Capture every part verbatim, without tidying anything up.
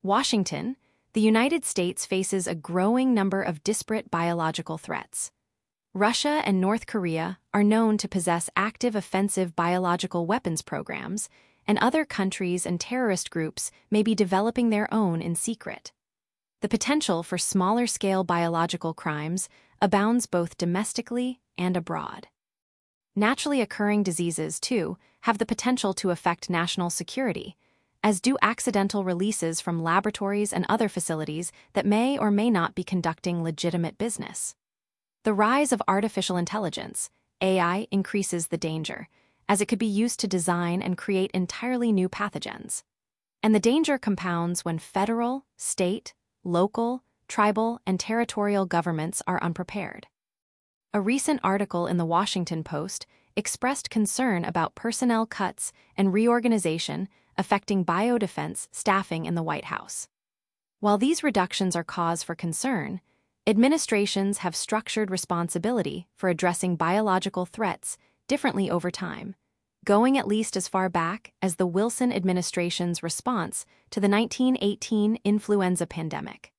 Washington, the United States faces a growing number of disparate biological threats. Russia and North Korea are known to possess active offensive biological weapons programs, and other countries and terrorist groups may be developing their own in secret. The potential for smaller-scale biological crimes abounds both domestically and abroad. Naturally occurring diseases, too, have the potential to affect national security, as do accidental releases from laboratories and other facilities that may or may not be conducting legitimate business. The rise of artificial intelligence, A I, increases the danger, as it could be used to design and create entirely new pathogens. And the danger compounds when federal, state, local, tribal, and territorial governments are unprepared. A recent article in the Washington Post expressed concern about personnel cuts and reorganization affecting biodefense staffing in the White House. While these reductions are cause for concern, administrations have structured responsibility for addressing biological threats differently over time, going at least as far back as the Wilson administration's response to the nineteen eighteen influenza pandemic.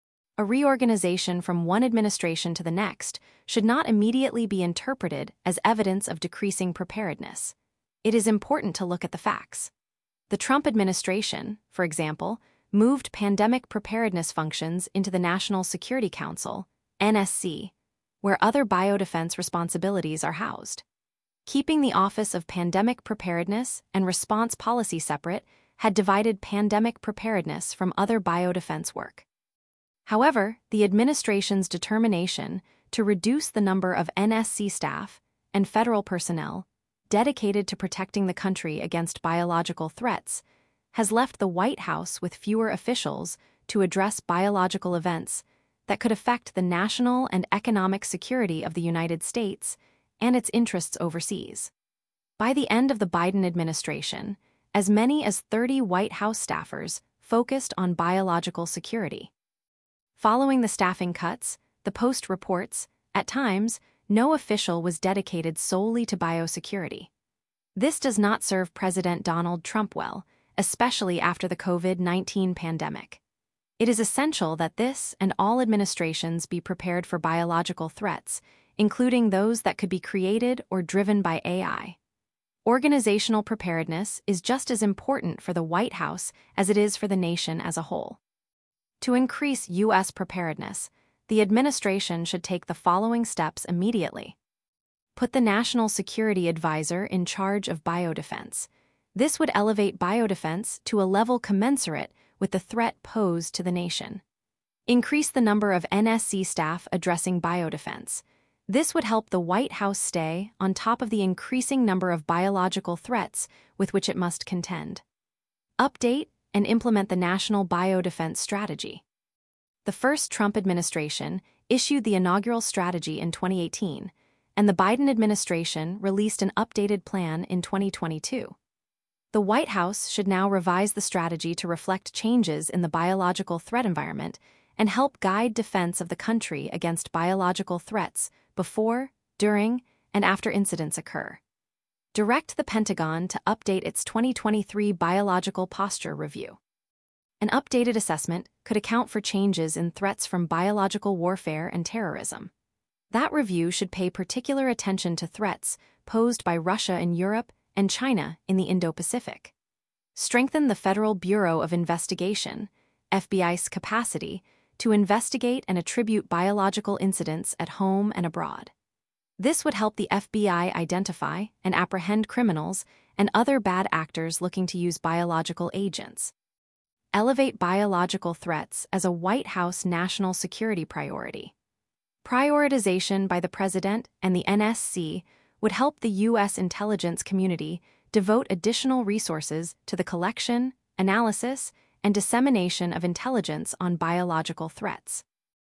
A reorganization from one administration to the next should not immediately be interpreted as evidence of decreasing preparedness. It is important to look at the facts. The Trump administration, for example, moved pandemic preparedness functions into the National Security Council, N S C, where other biodefense responsibilities are housed. Keeping the Office of Pandemic Preparedness and Response Policy separate had divided pandemic preparedness from other biodefense work. However, the administration's determination to reduce the number of N S C staff and federal personnel dedicated to protecting the country against biological threats has left the White House with fewer officials to address biological events that could affect the national and economic security of the United States and its interests overseas. By the end of the Biden administration, as many as thirty White House staffers focused on biological security. Following the staffing cuts, the Post reports, at times, no official was dedicated solely to biosecurity. This does not serve President Donald Trump well, especially after the COVID nineteen pandemic. It is essential that this and all administrations be prepared for biological threats, including those that could be created or driven by A I. Organizational preparedness is just as important for the White House as it is for the nation as a whole. To increase U S preparedness, the administration should take the following steps immediately. Put the National Security Advisor in charge of biodefense. This would elevate biodefense to a level commensurate with the threat posed to the nation. Increase the number of N S C staff addressing biodefense. This would help the White House stay on top of the increasing number of biological threats with which it must contend. Update and implement the National Biodefense Strategy. The first Trump administration issued the inaugural strategy in twenty eighteen, and the Biden administration released an updated plan in twenty twenty-two. The White House should now revise the strategy to reflect changes in the biological threat environment and help guide defense of the country against biological threats before, during, and after incidents occur. Direct the Pentagon to update its twenty twenty-three Biological Posture Review. An updated assessment could account for changes in threats from biological warfare and terrorism. That review should pay particular attention to threats posed by Russia in Europe and China in the Indo-Pacific. Strengthen the Federal Bureau of Investigation, F B I's capacity to investigate and attribute biological incidents at home and abroad. This would help the F B I identify and apprehend criminals and other bad actors looking to use biological agents. Elevate biological threats as a White House national security priority. Prioritization by the President and the N S C would help the U S intelligence community devote additional resources to the collection, analysis, and dissemination of intelligence on biological threats.